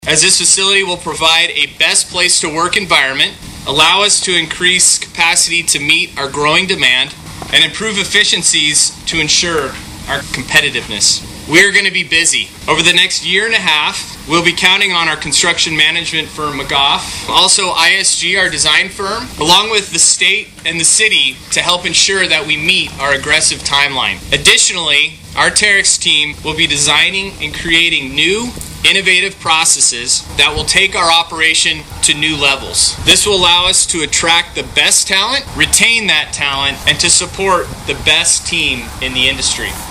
as this facility will provide a best place to work environment, allow us to increase capacity to meet our growing demand, and improve efficiencies to ensure our competitiveness. We're going to be busy. Over the next year and a half, we'll be counting on our construction management firm, McGough, also ISG, our design firm, along with the state and the city to help ensure that we meet our aggressive timeline. Additionally, our Terex team will be designing and creating new, innovative processes that will take our operation to new levels. This will allow us to attract the best talent, retain that talent, and to support the best team in the industry.